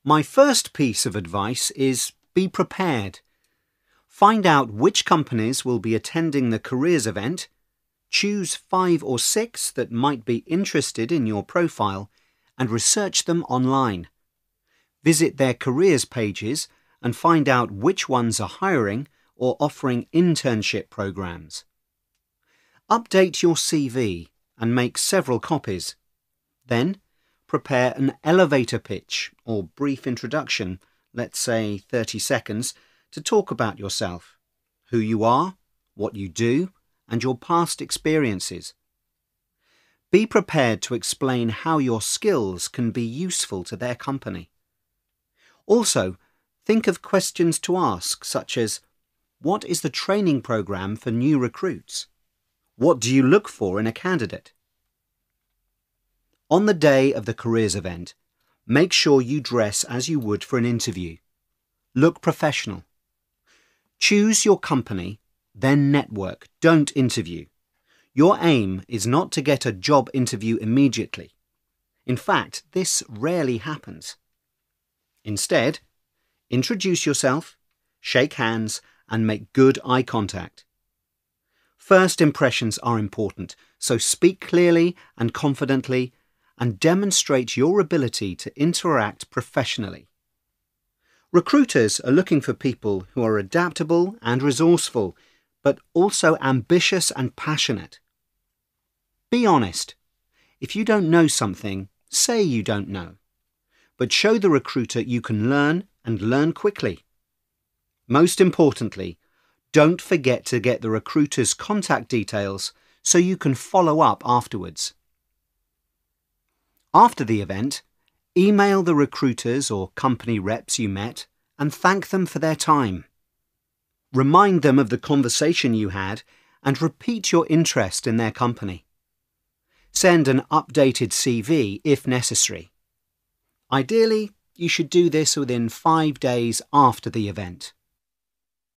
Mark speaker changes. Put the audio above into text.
Speaker 1: My first piece of advice is be prepared. Find out which companies will be attending the careers event, choose 5 or 6 that might be interested in your profile, and research them online. Visit their careers pages and find out which ones are hiring or offering internship programs. Update your CV and make several copies. Then, prepare an elevator pitch or brief introduction, let's say 30 seconds, to talk about yourself, who you are, what you do, and your past experiences. Be prepared to explain how your skills can be useful to their company. Also, think of questions to ask, such as, what is the training program for new recruits? What do you look for in a candidate? On the day of the careers event, make sure you dress as you would for an interview. Look professional. Choose your company, then network, don't interview. Your aim is not to get a job interview immediately. In fact, this rarely happens. Instead, introduce yourself, shake hands, and make good eye contact. First impressions are important, so speak clearly and confidently and demonstrate your ability to interact professionally. Recruiters are looking for people who are adaptable and resourceful, but also ambitious and passionate. Be honest. If you don't know something, say you don't know. But show the recruiter you can learn and learn quickly. Most importantly, don't forget to get the recruiter's contact details so you can follow up afterwards. After the event, email the recruiters or company reps you met and thank them for their time. Remind them of the conversation you had and repeat your interest in their company. Send an updated CV if necessary. Ideally, you should do this within 5 days after the event.